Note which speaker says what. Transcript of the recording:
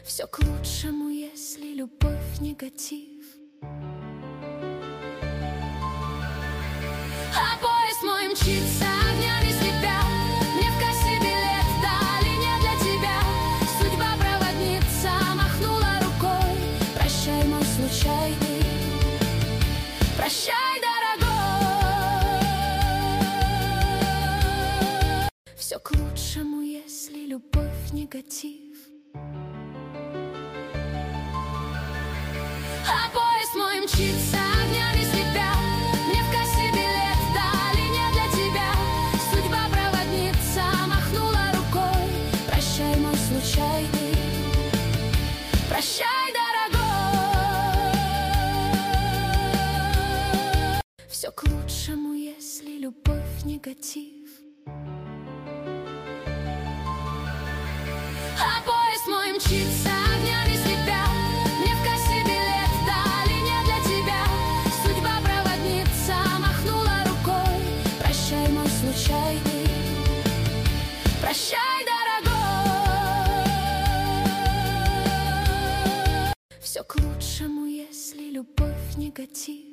Speaker 1: Все к лучшему, если любовь негатив. А поезд мой мчится, огнями слепя. Мне в кассе билет дали не для тебя. Судьба проводница махнула рукой. Прощай, мой случайный, прощай, дорогой. Все к лучшему, если любовь негатив. А поезд мой мчится, огнями слепя. Мне в кассе билет дали не для тебя. Судьба проводница махнула рукой. Прощай, мой случайный, прощай, дорогой. Все к лучшему, если любовь негатив. А поезд мой мчится, огнями слепя. Мне в кассе билет дали не для тебя. Судьба проводница махнула рукой. Прощай, мой случайный, прощай, дорогой. Все к лучшему, если любовь негатив.